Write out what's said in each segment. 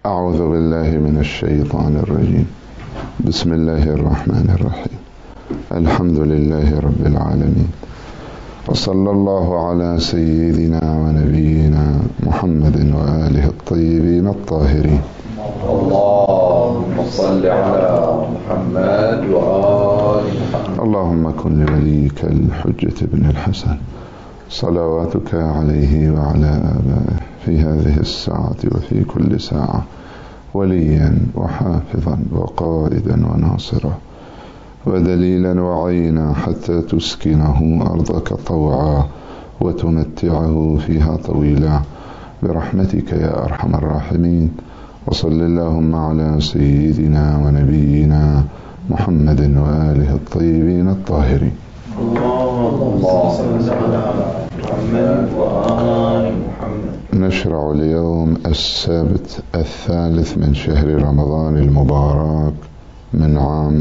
أعوذ بالله من الشيطان الرجيم. بسم الله الرحمن الرحيم. الحمد لله رب العالمين، وصلى الله على سيدنا ونبينا محمد وآله الطيبين الطاهرين. اللهم صل على محمد وآل محمد. اللهم كن لوليك الحجة بن الحسن صلواتك عليه وعلى آبائه في هذه الساعة وفي كل ساعة وليا وحافظا وقائدا وناصرا ودليلا وعينا، حتى تسكنه أرضك طوعا وتمتعه فيها طويلا برحمتك يا أرحم الراحمين. وصل اللهم على سيدنا ونبينا محمد وآله الطيبين الطاهرين. اللهم صل على محمد وآل محمد. نشرع اليوم السبت 3 من شهر رمضان المبارك من عام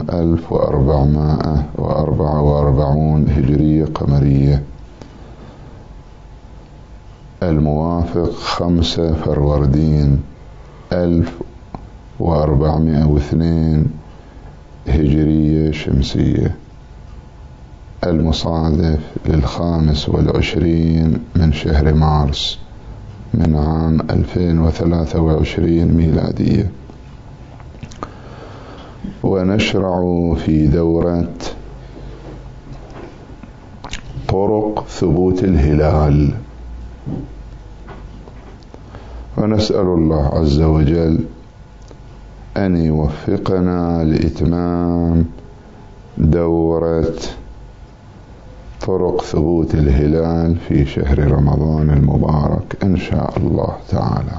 1444 هجرية قمرية، الموافق 5 فروردين 1402 هجرية شمسية، المصادف ل25 من شهر مارس من عام 2023 ميلادية. ونشرع في دورة طرق ثبوت الهلال، ونسأل الله عز وجل أن يوفقنا لإتمام دورة طرق ثبوت الهلال في شهر رمضان المبارك إن شاء الله تعالى.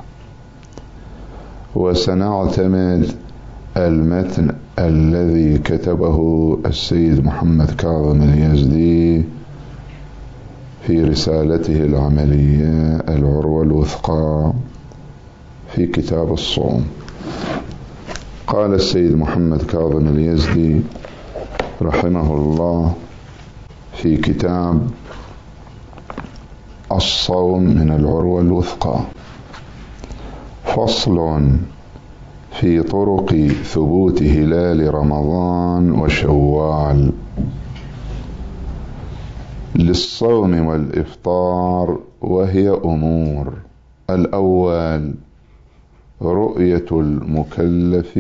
وسنعتمد المتن الذي كتبه السيد محمد كاظم اليزدي في رسالته العملية العروة الوثقى في كتاب الصوم. قال السيد محمد كاظم اليزدي رحمه الله في كتاب الصوم من العروة الوثقى: فصل في طرق ثبوت هلال رمضان وشوال. للصوم والإفطار وهي أمور: الأول رؤية المكلف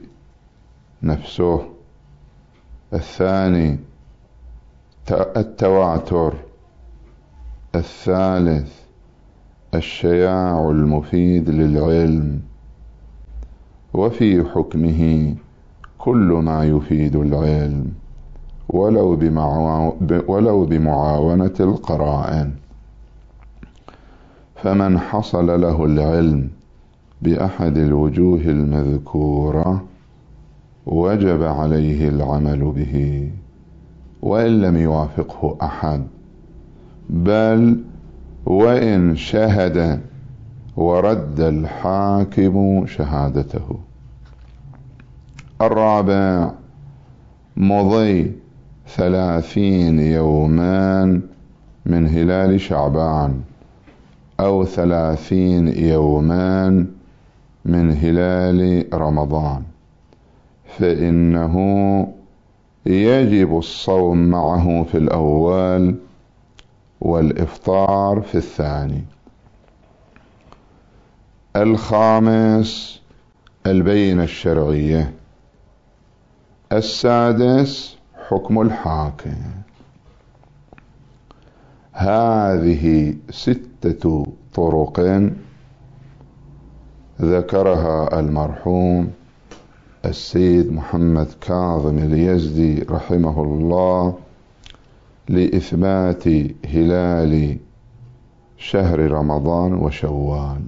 نفسه، الثاني التواتر، الثالث الشياع المفيد للعلم، وفي حكمه كل ما يفيد العلم ولو بمعاونة القرائن. فمن حصل له العلم بأحد الوجوه المذكورة وجب عليه العمل به وإن لم يوافقه أحد، بل وإن شهد ورد الحاكم شهادته. الرابع مضي 30 يوما من هلال شعبان أو 30 يوما من هلال رمضان، فإنه يجب الصوم معه في الأول والإفطار في الثاني. الخامس البينة الشرعية. السادس حكم الحاكم. هذه 6 طرق ذكرها المرحوم السيد محمد كاظم اليزدي رحمه الله لإثبات هلال شهر رمضان وشوال.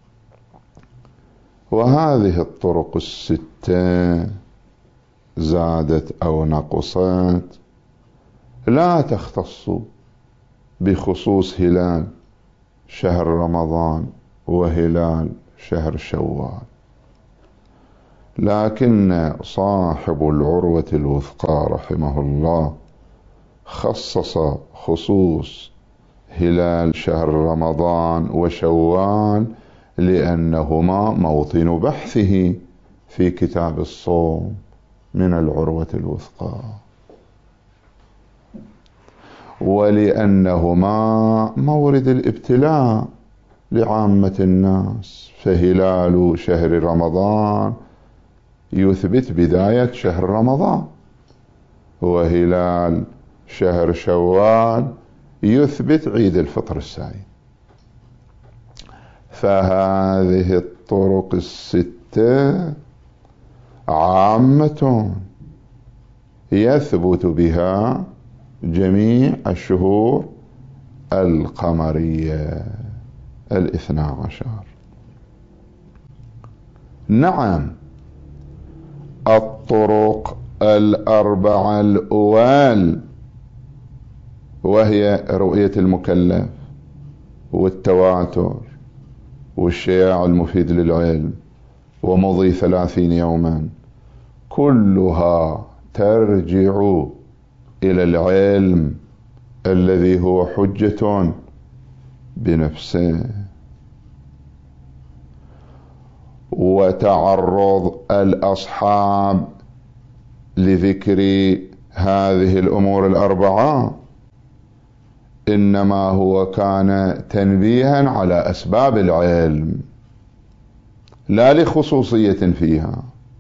وهذه الطرق 6 زادت أو نقصت لا تختص بخصوص هلال شهر رمضان وهلال شهر شوال، لكن صاحب العروة الوثقى رحمه الله خصص خصوص هلال شهر رمضان وشوال لأنهما موطن بحثه في كتاب الصوم من العروة الوثقى، ولأنهما مورد الابتلاء لعامة الناس، فهلال شهر رمضان يثبت بداية شهر رمضان، وهلال شهر شوال يثبت عيد الفطر السعيد. فهذه الطرق الستة عامة يثبت بها جميع الشهور القمرية 12. نعم، الطرق 4 الأول، وهي رؤية المكلف والتواتر والشياع المفيد للعلم ومضي 30 يوما، كلها ترجع إلى العلم الذي هو حجة بنفسه. وتعرض الأصحاب لذكر هذه الأمور 4 إنما هو كان تنبيها على أسباب العلم لا لخصوصية فيها.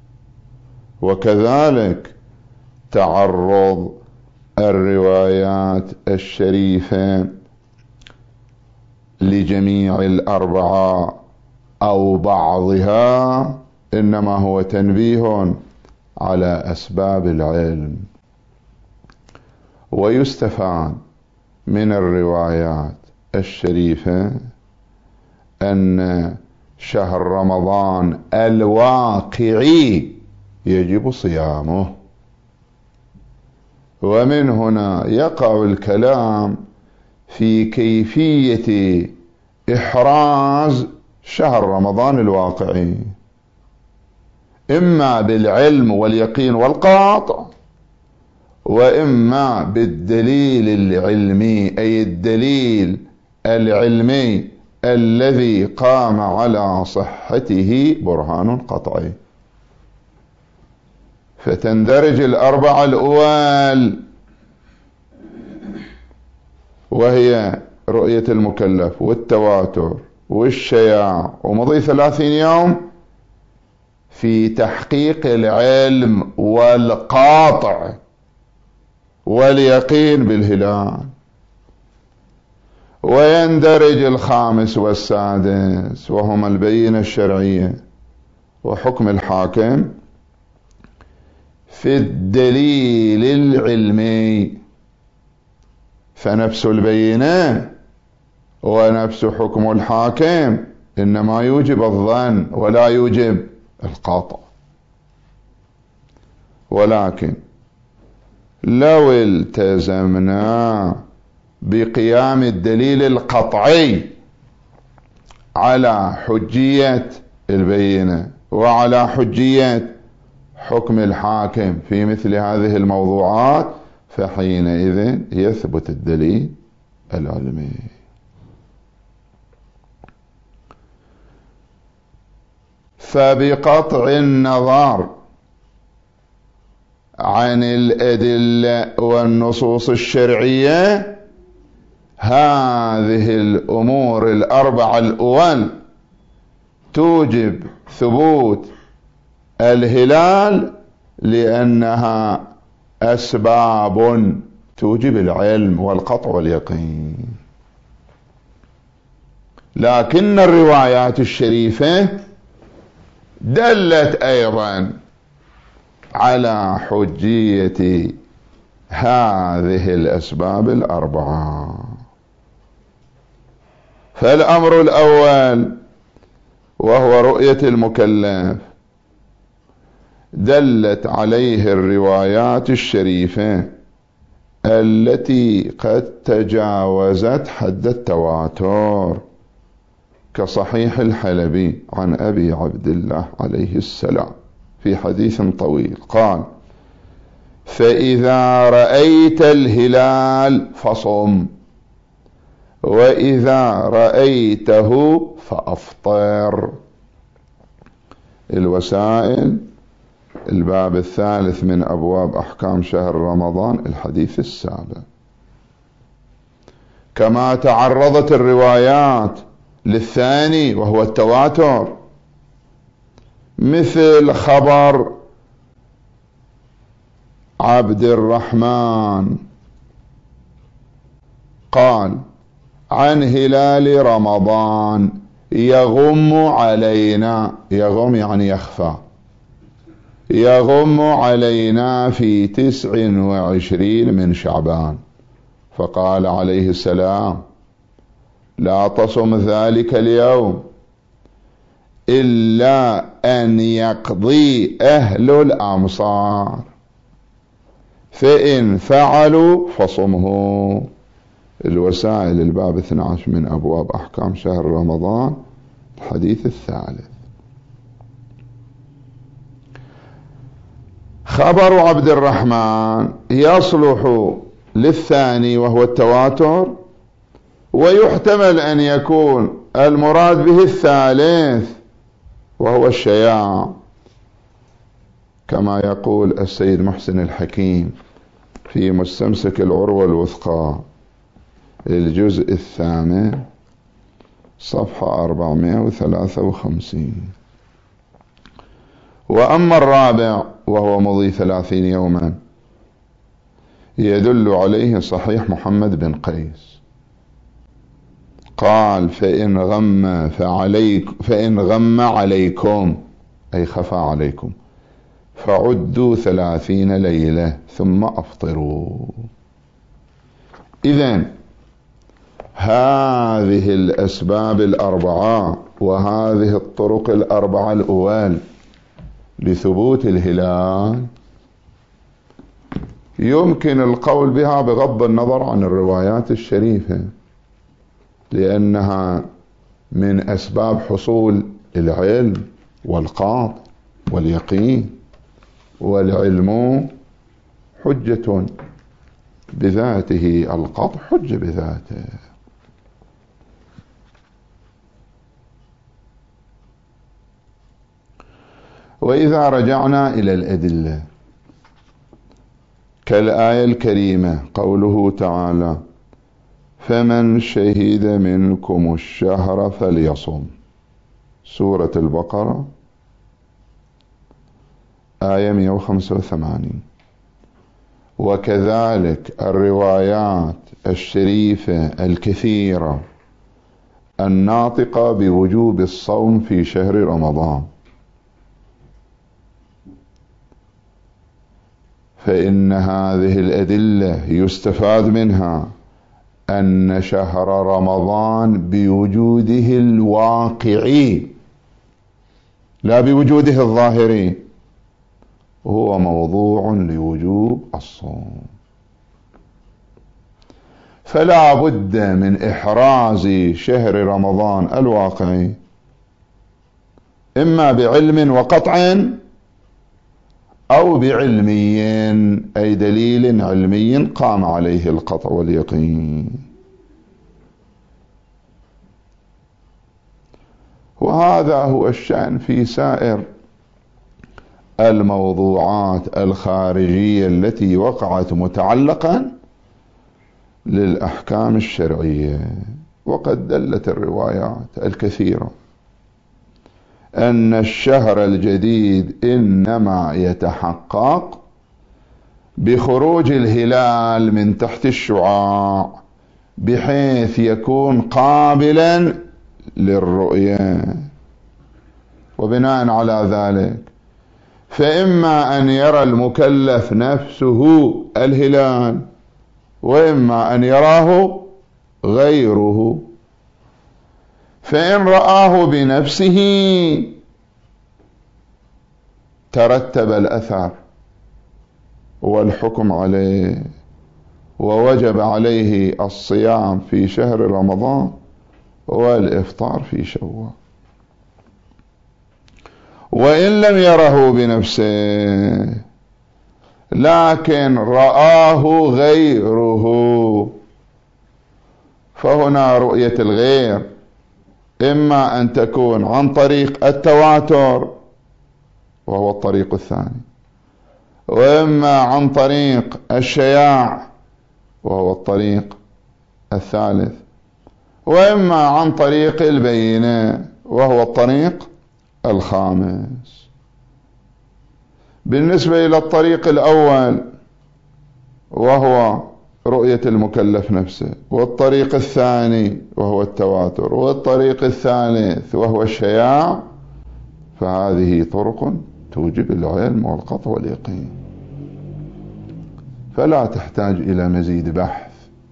وكذلك تعرض الروايات الشريفة لجميع 4 أو بعضها إنما هو تنبيه على أسباب العلم. ويستفاد من الروايات الشريفة أن شهر رمضان الواقعي يجب صيامه، ومن هنا يقع الكلام في كيفية إحراز شهر رمضان الواقعي، إما بالعلم واليقين والقاطع، وإما بالدليل العلمي، أي الدليل العلمي الذي قام على صحته برهان قطعي. فتندرج 4 الأول، وهي رؤية المكلف والتواتر والشياع ومضي 30 يوم، في تحقيق العلم والقاطع واليقين بالهلال. ويندرج 5 والسادس، وهما البينة الشرعية وحكم الحاكم، في الدليل العلمي. فنفس البينة ونفس حكم الحاكم إنما يوجب الظن ولا يوجب القاطع. ولكن لو التزمنا بقيام الدليل القطعي على حجية البينة وعلى حجية حكم الحاكم في مثل هذه الموضوعات، فحينئذ يثبت الدليل العلمي. فبقطع النظر عن الأدلة والنصوص الشرعية، هذه الأمور 4 الأول توجب ثبوت الهلال، لأنها أسباب توجب العلم والقطع واليقين. لكن الروايات الشريفة دلت أيضا على حجية هذه الأسباب 4. فالأمر الأول وهو رؤية المكلف دلت عليه الروايات الشريفة التي قد تجاوزت حد التواتر، كصحيح الحلبي عن أبي عبد الله عليه السلام في حديث طويل قال: فإذا رأيت الهلال فصم، وإذا رأيته فأفطر. الوسائل الباب الثالث من أبواب أحكام شهر رمضان، الحديث السابق. كما تعرضت الروايات للثاني وهو التواتر، مثل خبر عبد الرحمن قال عن هلال رمضان يغم علينا، يغم يعني يخفى، يغم علينا في 29 من شعبان، فقال عليه السلام لا تصم ذلك اليوم إلا أن يقضي أهل الأمصار، فإن فعلوا فصمه. الوسائل الباب 12 من أبواب أحكام شهر رمضان، الحديث الثالث. خبر عبد الرحمن يصلح للثاني وهو التواتر، ويحتمل أن يكون المراد به الثالث وهو الشياع، كما يقول السيد محسن الحكيم في مستمسك العروة الوثقى الجزء 8 صفحة 453. وأما الرابع وهو مضي 30 يوما يدل عليه صحيح محمد بن قيس، قال فإن غم عليكم أي خفى عليكم فعدوا 30 ليلة ثم أفطروا. إذن هذه الأسباب الأربعة وهذه الطرق الأربعة الأول لثبوت الهلال يمكن القول بها بغض النظر عن الروايات الشريفة، لأنها من أسباب حصول العلم والقاط واليقين، والعلم حجة بذاته، القاط حجة بذاته. وإذا رجعنا إلى الأدلة كالآية الكريمة قوله تعالى فمن شهد منكم الشهر فليصم، سورة البقرة آية 185. وكذلك الروايات الشريفة الكثيرة الناطقة بوجوب الصوم في شهر رمضان، فإن هذه الأدلة يستفاد منها أن شهر رمضان بوجوده الواقعي لا بوجوده الظاهري هو موضوع لوجوب الصوم، فلا بد من إحراز شهر رمضان الواقعي إما بعلم وقطع أو بعلمي أي دليل علمي قام عليه القطع واليقين. وهذا هو الشأن في سائر الموضوعات الخارجية التي وقعت متعلقا للأحكام الشرعية. وقد دلت الروايات الكثيرة أن الشهر الجديد إنما يتحقق بخروج الهلال من تحت الشعاع بحيث يكون قابلا للرؤية، وبناء على ذلك فإما أن يرى المكلف نفسه الهلال وإما أن يراه غيره، فإن رآه بنفسه ترتب الأثر والحكم عليه ووجب عليه الصيام في شهر رمضان والإفطار في شوال. وإن لم يره بنفسه لكن رآه غيره فهنا رؤية الغير إما أن تكون عن طريق التواتر وهو الطريق الثاني، وإما عن طريق الشياع وهو الطريق الثالث، وإما عن طريق البينة وهو الطريق الخامس. بالنسبة إلى الطريق الأول وهو رؤية المكلف نفسه، والطريق الثاني وهو التواتر، والطريق الثالث وهو الشياع، فهذه طرق توجب العلم والقطع واليقين، فلا تحتاج إلى مزيد بحث.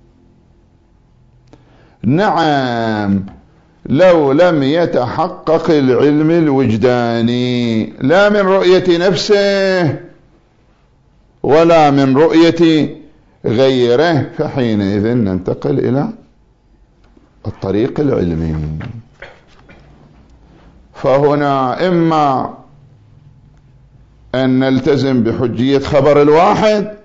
نعم، لو لم يتحقق العلم الوجداني لا من رؤية نفسه ولا من رؤية غيره، فحينئذ ننتقل إلى الطريق العلمي. فهنا إما أن نلتزم بحجية خبر الواحد،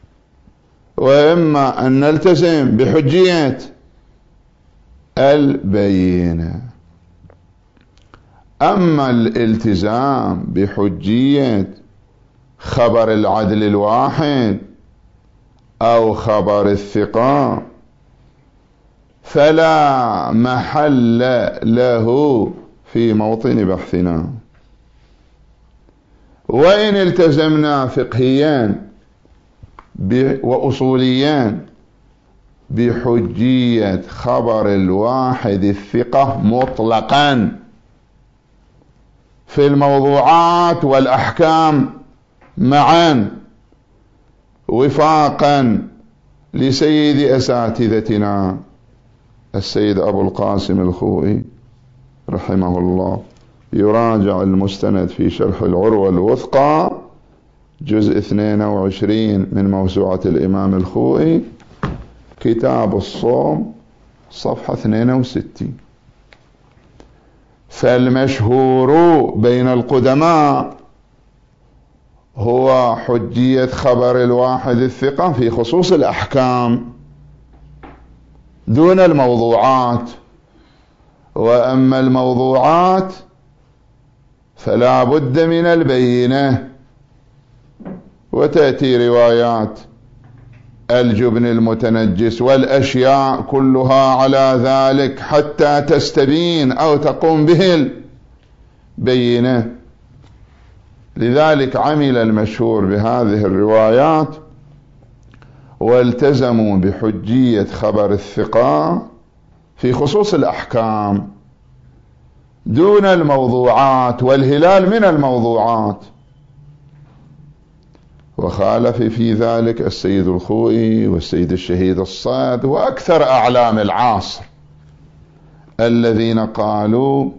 وإما أن نلتزم بحجية البينة. أما الالتزام بحجية خبر العدل الواحد أو خبر الثقة فلا محل له في موطن بحثنا. وإن التزمنا فقهيا وأصوليا بحجية خبر الواحد الثقة مطلقا في الموضوعات والأحكام معا، وفاقا لسيد أساتذتنا السيد أبو القاسم الخوئي رحمه الله، يراجع المستند في شرح العروة الوثقى جزء 22 من موسوعة الإمام الخوئي، كتاب الصوم صفحة 62. فالمشهور بين القدماء هو حجية خبر الواحد الثقة في خصوص الأحكام دون الموضوعات. وأما الموضوعات فلا بد من البينة، وتأتي روايات الجبن المتنجس والأشياء كلها على ذلك حتى تستبين أو تقوم به البينة. لذلك عمل المشهور بهذه الروايات والتزموا بحجية خبر الثقة في خصوص الأحكام دون الموضوعات، والهلال من الموضوعات. وخالف في ذلك السيد الخوئي والسيد الشهيد الصاد وأكثر أعلام العصر الذين قالوا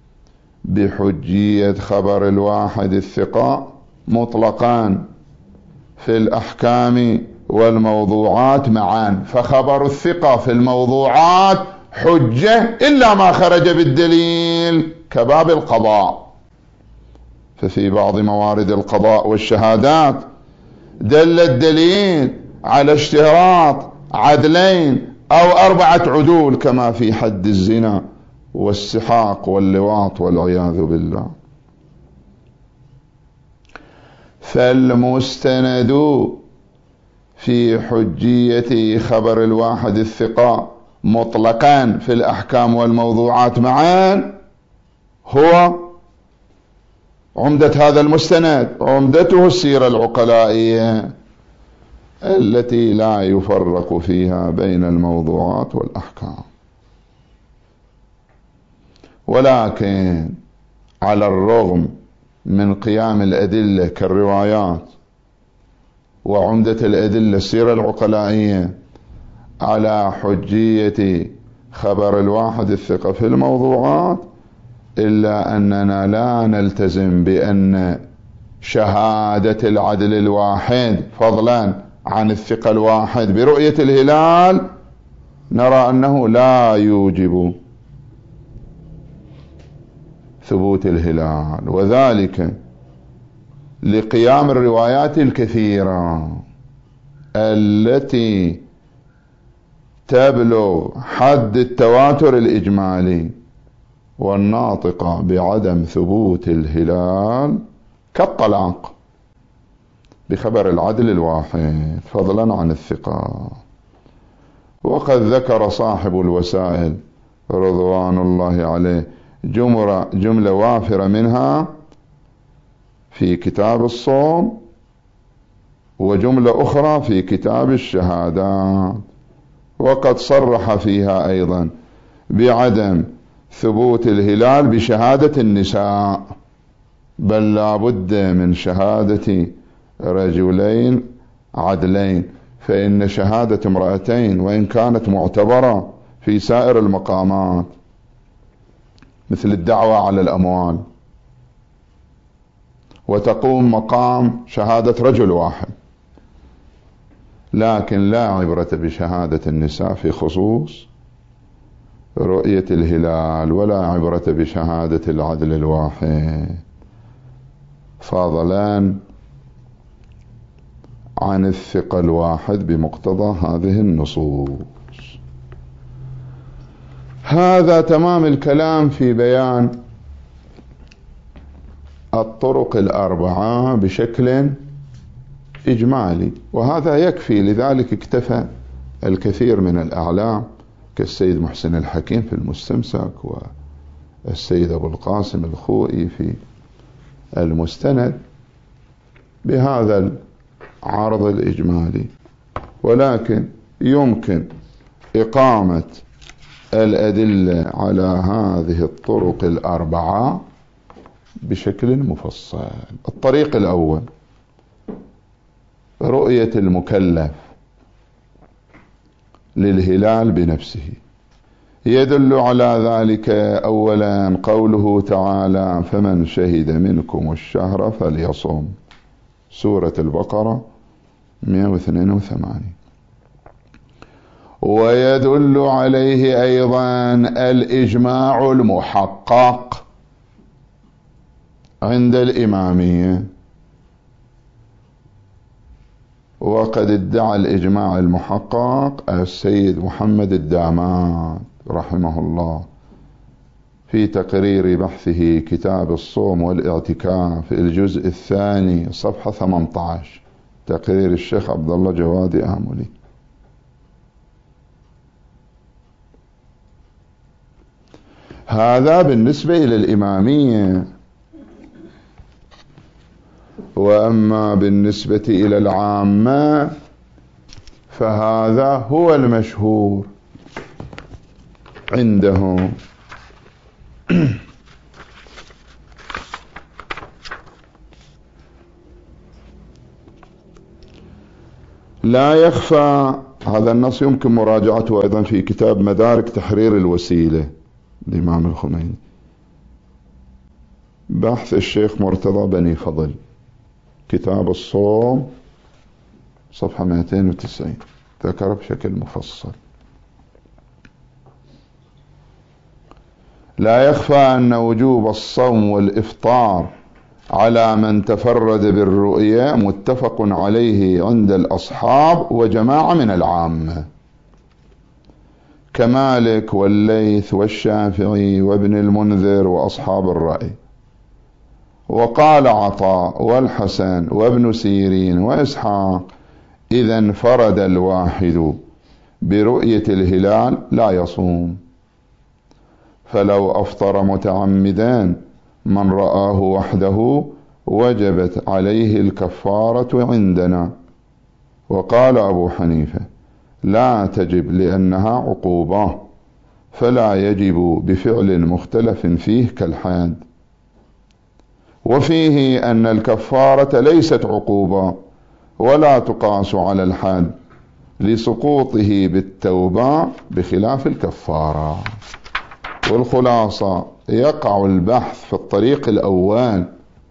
بحجية خبر الواحد الثقة مطلقان في الأحكام والموضوعات معا. فخبر الثقة في الموضوعات حجة إلا ما خرج بالدليل كباب القضاء. ففي بعض موارد القضاء والشهادات دل الدليل على اشتراط عدلين أو 4 عدول كما في حد الزنا والسحاق واللواط والعياذ بالله. فالمستند في حجية خبر الواحد الثقة مطلقا في الأحكام والموضوعات معا هو عمدة هذا المستند، عمدته السيرة العقلائية التي لا يفرق فيها بين الموضوعات والأحكام. ولكن على الرغم من قيام الأدلة كالروايات وعمدة الأدلة السيرة العقلائية على حجية خبر الواحد الثقة في الموضوعات، إلا أننا لا نلتزم بأن شهادة العدل الواحد فضلا عن الثقة الواحد برؤية الهلال نرى أنه لا يوجب ثبوت الهلال، وذلك لقيام الروايات الكثيرة التي تبلغ حد التواتر الإجمالي، والناطقة بعدم ثبوت الهلال كالطلاق بخبر العدل الواحد فضلا عن الثقة. وقد ذكر صاحب الوسائل رضوان الله عليه جملة وافرة منها في كتاب الصوم، وجملة أخرى في كتاب الشهادات، وقد صرح فيها أيضا بعدم ثبوت الهلال بشهادة النساء، بل لا بد من شهادة رجلين عدلين، فإن شهادة امرأتين وإن كانت معتبرة في سائر المقامات مثل الدعوة على الأموال وتقوم مقام شهادة رجل واحد، لكن لا عبرة بشهادة النساء في خصوص رؤية الهلال، ولا عبرة بشهادة العدل الواحد فضلا عن الثقة الواحد بمقتضى هذه النصوص. هذا تمام الكلام في بيان الطرق الأربعة بشكل إجمالي، وهذا يكفي. لذلك اكتفى الكثير من الأعلام كالسيد محسن الحكيم في المستمسك، والسيد أبو القاسم الخوئي في المستند بهذا العرض الإجمالي، ولكن يمكن إقامة الأدلة على هذه الطرق الأربعة بشكل مفصل. الطريق الأول رؤية المكلف للهلال بنفسه، يدل على ذلك أولا قوله تعالى: فمن شهد منكم الشهر فليصم، سورة البقرة 182. ويدل عليه أيضا الإجماع المحقق عند الإمامية، وقد ادعى الإجماع المحقق السيد محمد الدامات رحمه الله في تقرير بحثه كتاب الصوم والاعتكاف في الجزء الثاني صفحة 18، تقرير الشيخ عبد الله جوادي آملي. هذا بالنسبة إلى الإمامية، وأما بالنسبة إلى العامة فهذا هو المشهور عندهم. لا يخفى هذا النص يمكن مراجعته أيضا في كتاب مدارك تحرير الوسيلة الإمام الخميني، بحث الشيخ مرتضى بني فضل، كتاب الصوم صفحة 290، ذكر بشكل مفصل. لا يخفى أن وجوب الصوم والإفطار على من تفرد بالرؤيا متفق عليه عند الأصحاب وجماعة من العامة كمالك والليث والشافعي وابن المنذر وأصحاب الرأي. وقال عطاء والحسن وابن سيرين وإسحاق: إذا انفرد الواحد برؤية الهلال لا يصوم، فلو أفطر متعمدا من رآه وحده وجبت عليه الكفارة عندنا. وقال أبو حنيفة: لا تجب لأنها عقوبة، فلا يجب بفعل مختلف فيه كالحاد. وفيه أن الكفارة ليست عقوبة ولا تقاس على الحد لسقوطه بالتوبة بخلاف الكفارة. والخلاصة يقع البحث في الطريق الأول،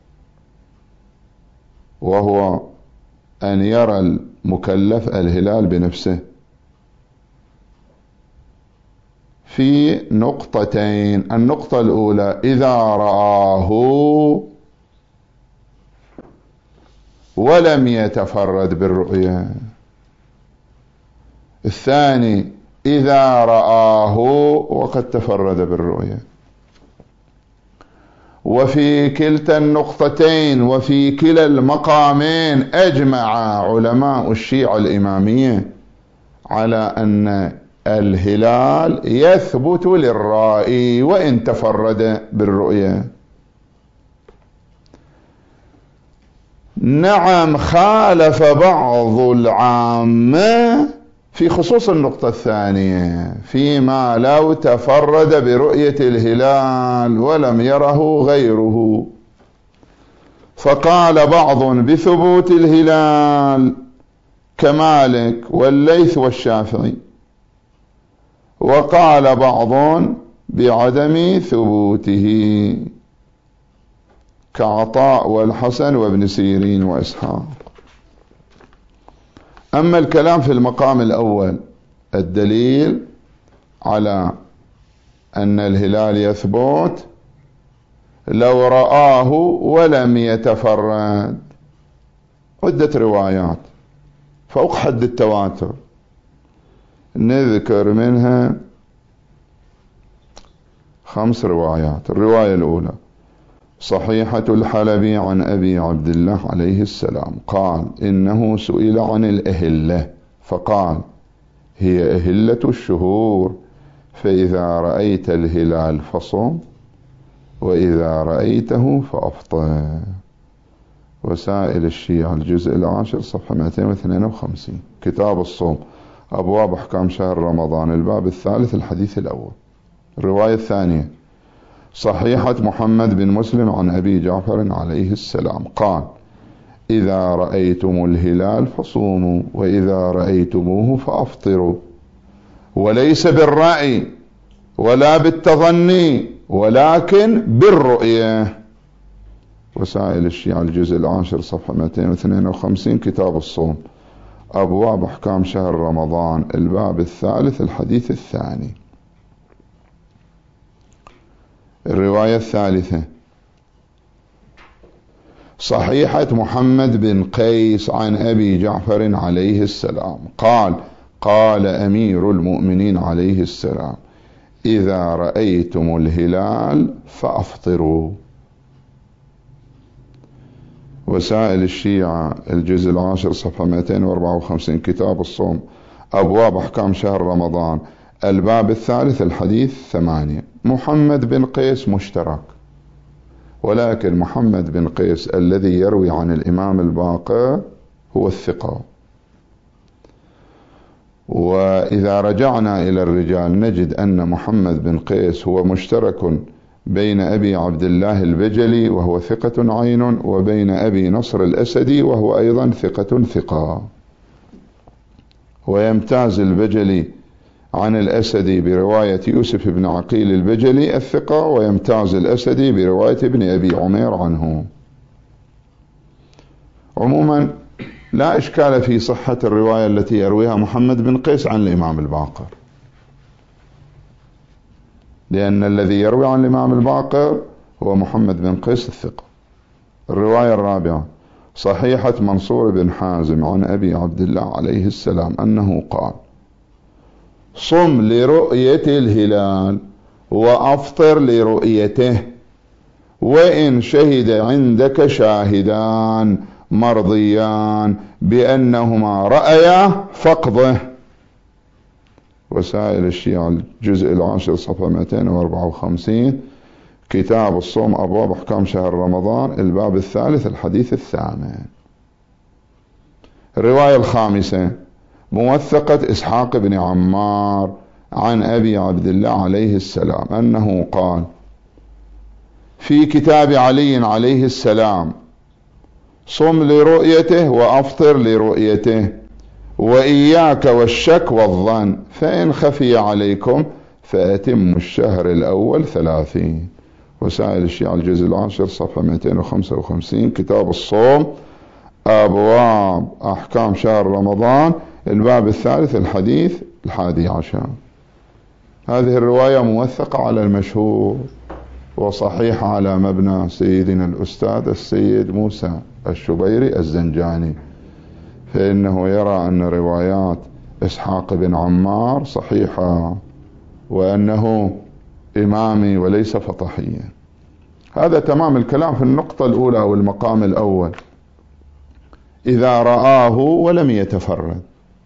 وهو أن يرى المكلف الهلال بنفسه في نقطتين: النقطة الأولى إذا رآه ولم يتفرد بالرؤية، الثاني إذا رآه وقد تفرد بالرؤية. وفي كلتا النقطتين وفي كلا المقامين أجمع علماء الشيعة الإمامية على أن الهلال يثبت للرائي وإن تفرد بالرؤية. نعم، خالف بعض العامة في خصوص النقطة الثانية فيما لو تفرد برؤية الهلال ولم يره غيره، فقال بعض بثبوت الهلال كمالك والليث والشافعي، وقال بعض بعدم ثبوته كعطاء والحسن وابن سيرين وإسحاق. أما الكلام في المقام الأول، الدليل على أن الهلال يثبت لو رآه ولم يتفرد عدة روايات فوق حد التواتر، نذكر منها 5 روايات. الرواية الأولى صحيحة الحلبي عن أبي عبد الله عليه السلام قال إنه سئل عن الأهلة فقال هي أهلة الشهور، فإذا رأيت الهلال فصم وإذا رأيته فأفطر. وسائل الشيعة الجزء 10 صفحة 252 كتاب الصوم أبواب أحكام شهر رمضان الباب الثالث الحديث الأول. الرواية الثانية صحيحة محمد بن مسلم عن أبي جعفر عليه السلام قال إذا رأيتم الهلال فصوموا وإذا رأيتموه فأفطروا، وليس بالرأي ولا بالتظني ولكن بالرؤية. وسائل الشيعة الجزء 10 صفحة 252 كتاب الصوم أبواب أحكام شهر رمضان الباب الثالث الحديث الثاني. الرواية الثالثة صحيحة محمد بن قيس عن أبي جعفر عليه السلام قال قال أمير المؤمنين عليه السلام إذا رأيتم الهلال فأفطروا. وسائل الشيعة الجزء 10 صفحة 254 كتاب الصوم أبواب أحكام شهر رمضان الباب الثالث الحديث 8. محمد بن قيس مشترك، ولكن محمد بن قيس الذي يروي عن الإمام الباقر هو الثقة. وإذا رجعنا إلى الرجال نجد أن محمد بن قيس هو مشترك بين أبي عبد الله البجلي وهو ثقة عين وبين أبي نصر الأسدي وهو أيضا ثقة. ويمتاز البجلي عن الأسدي برواية يوسف بن عقيل البجلي الثقة، ويمتاز الأسدي برواية ابن أبي عمير عنه. عموما لا إشكال في صحة الرواية التي يرويها محمد بن قيس عن الإمام الباقر، لأن الذي يروي عن الإمام الباقر هو محمد بن قيس الثقة. الرواية الرابعة صحيحة منصور بن حازم عن أبي عبد الله عليه السلام أنه قال صم لرؤية الهلال وأفطر لرؤيته، وإن شهد عندك شاهدان مرضيان بأنهما رأيا فاقضه. وسائل الشيعة الجزء 10 صفحة 254 كتاب الصوم أبواب أحكام شهر رمضان الباب الثالث الحديث الثامن. الرواية الخامسة موثقة إسحاق بن عمار عن أبي عبد الله عليه السلام أنه قال في كتاب علي عليه السلام صم لرؤيته وأفطر لرؤيته، وإياك والشك والظن، فإن خفي عليكم فأتم الشهر الأول 30. وسائل الشيعة الجزء 10 صفحة 255 كتاب الصوم أبواب أحكام شهر رمضان الباب الثالث الحديث 11. هذه الرواية موثقة على المشهور وصحيحة على مبنى سيدنا الأستاذ السيد موسى الشبيري الزنجاني، فإنه يرى أن روايات إسحاق بن عمار صحيحة، وأنه إمامي وليس فطحيا. هذا تمام الكلام في النقطة الأولى أو المقام الأول، إذا رآه ولم يتفرد.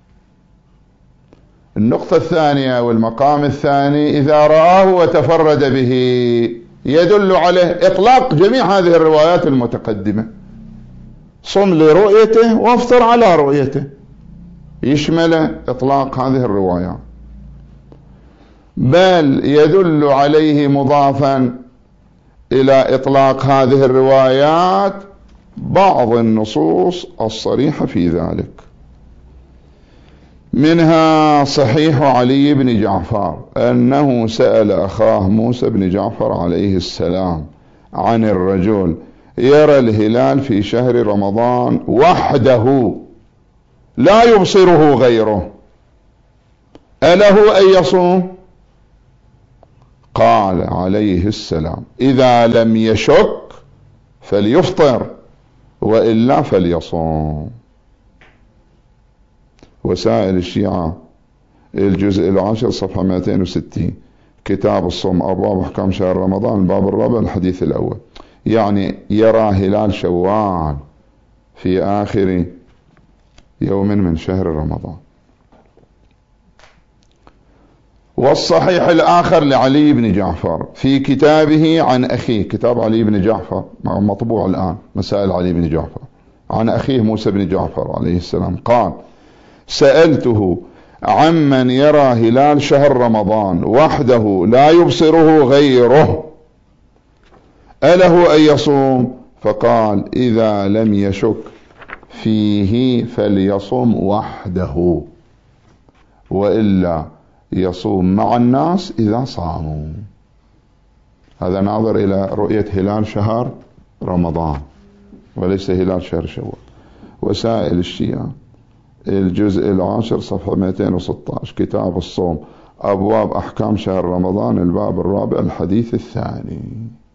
النقطة الثانية والمقام الثاني، إذا رآه وتفرد به، يدل عليه إطلاق جميع هذه الروايات المتقدمة. صم لرؤيته وافطر على رؤيته، يشمل إطلاق هذه الروايات، بل يدل عليه مضافا إلى إطلاق هذه الروايات بعض النصوص الصريحة في ذلك. منها صحيح علي بن جعفر أنه سأل أخاه موسى بن جعفر عليه السلام عن الرجل يرى الهلال في شهر رمضان وحده لا يبصره غيره، أله أن يصوم؟ قال عليه السلام: إذا لم يشك فليفطر، وإلا فليصوم. وسائل الشيعة الجزء 10 صفحة 260، كتاب الصوم أبواب أحكام شهر رمضان، الباب الرابع الحديث الأول. يعني يرى هلال شوال في آخر يوم من شهر رمضان. والصحيح الآخر لعلي بن جعفر في كتابه عن أخيه، كتاب علي بن جعفر مطبوع الآن، مسائل علي بن جعفر، عن أخيه موسى بن جعفر عليه السلام قال: سألته عمن يرى هلال شهر رمضان وحده لا يبصره غيره أله أن يصوم؟ فقال: إذا لم يشك فيه فليصوم وحده، وإلا يصوم مع الناس إذا صاموا. هذا ناظر إلى رؤية هلال شهر رمضان وليس هلال شهر شوال. وسائل الشيعة الجزء 10 صفحة 216، كتاب الصوم أبواب أحكام شهر رمضان، الباب الرابع الحديث الثاني.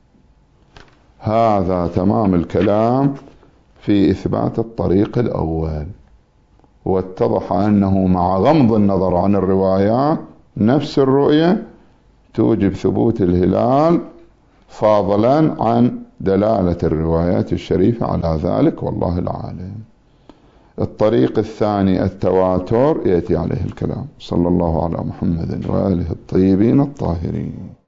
هذا تمام الكلام في إثبات الطريق الأول، واتضح أنه مع غمض النظر عن الروايات نفس الرؤية توجب ثبوت الهلال، فاضلا عن دلالة الروايات الشريفة على ذلك، والله العالم. الطريق الثاني التواتر يأتي عليه الكلام. صلى الله على محمد وآله الطيبين الطاهرين.